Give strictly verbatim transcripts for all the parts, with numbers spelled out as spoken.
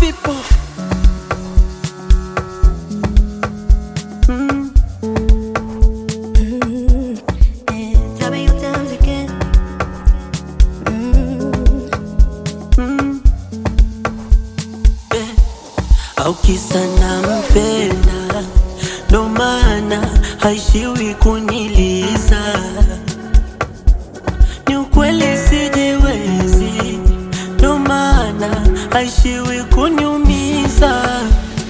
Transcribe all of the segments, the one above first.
people. Mm. Mm. Eh, tell me your times again. Mm. Mm. Eh. Au kisa nampenda, ndo maana haishiwi kuniliza. Ni ukweli sijiwezi, ndo maana haishiwi kuniumiza.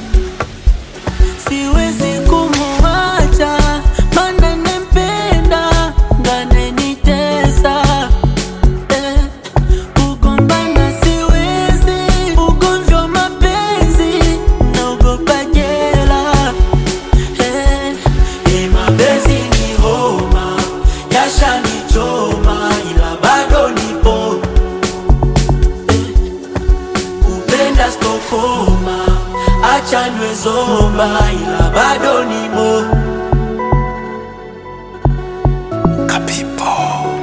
Siwezi kumuacha, maana nampenda, ndo ananitesa. Eh, kugombana siwezi, ugomvi wa mapenzi, naogopa jela. Eh, eh, mapenzi ni homa, yashanichoma, ila bado nipo. Eh, kupenda stokoma, acha niwe zoba, ila bado nipo. Kapipo.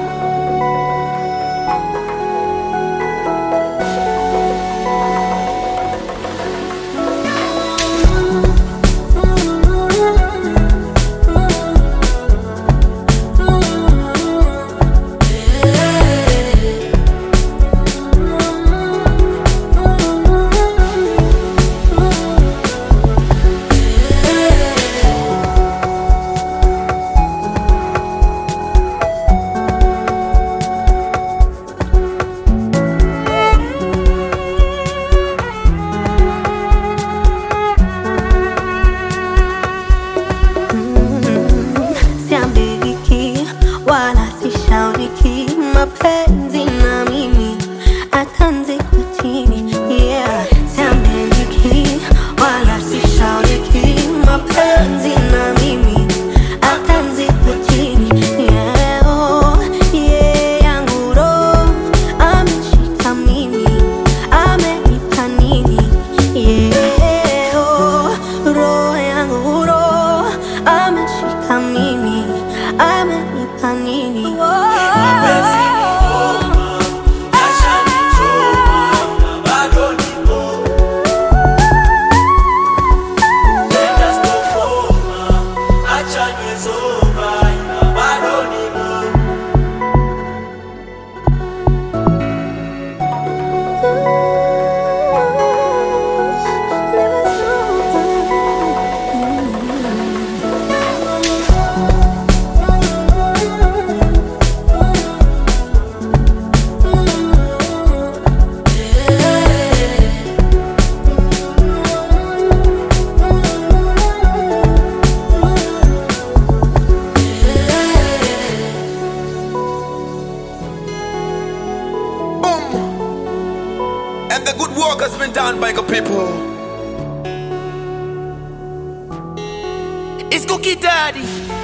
Siambiriki wala sishauriki, mapenzi na mimi atanzi kwa chini. Yeah, siambiriki wala sishauriki, mapenzi na mimi atanzi kwa chini. Yeah, oh, yeah, yangu roho ameshika mimi, amenipa nini? Yeah, oh, roho yangu roho ameshika mimi, amenipa nini? Mapenzi ni homa, yashanichoma, ila bado nipo. Kupenda stokoma, acha niwe zoba, ila bado nipo. And the good work has been done by the people. It's Cookie Daddy.